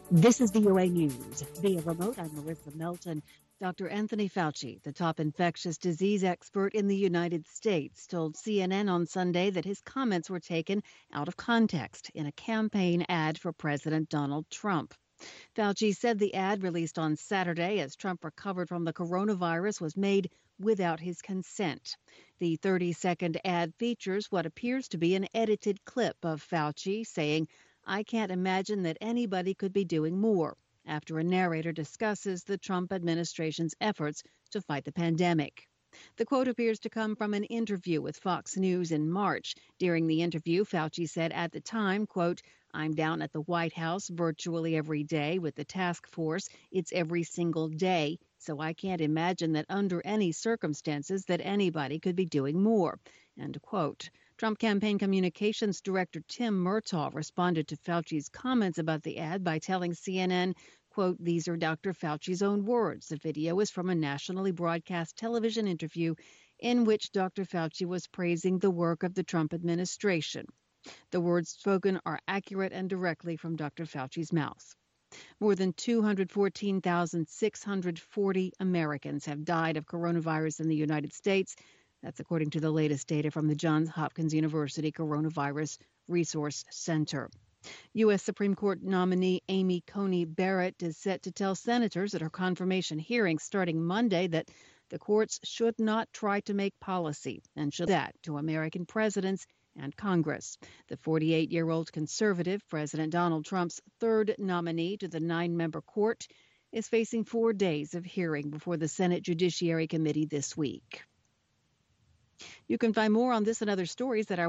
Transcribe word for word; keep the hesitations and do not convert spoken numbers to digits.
This is V O A News. Via remote, I'm Marissa Melton. Doctor Anthony Fauci, the top infectious disease expert in the United States, told C N N on Sunday that his comments were taken out of context in a campaign ad for President Donald Trump. Fauci said the ad released on Saturday as Trump recovered from the coronavirus was made without his consent. The thirty-second ad features what appears to be an edited clip of Fauci saying, "I can't imagine that anybody could be doing more," after a narrator discusses the Trump administration's efforts to fight the pandemic. The quote appears to come from an interview with Fox News in March. During the interview, Fauci said at the time, quote, "I'm down at the White House virtually every day with the task force. It's every single day. So I can't imagine that under any circumstances that anybody could be doing more," end quote. Trump campaign communications director Tim Murtaugh responded to Fauci's comments about the ad by telling C N N, quote, "These are Doctor Fauci's own words. The video is from a nationally broadcast television interview in which Doctor Fauci was praising the work of the Trump administration. The words spoken are accurate and directly from Doctor Fauci's mouth." More than two hundred fourteen thousand six hundred forty Americans have died of coronavirus in the United States. That's according to the latest data from the Johns Hopkins University Coronavirus Resource Center. U S. Supreme Court nominee Amy Coney Barrett is set to tell senators at her confirmation hearing starting Monday that the courts should not try to make policy and should that to American presidents and Congress. The forty-eight-year-old conservative, President Donald Trump's third nominee to the nine-member court, is facing four days of hearing before the Senate Judiciary Committee this week. You can find more on this and other stories at our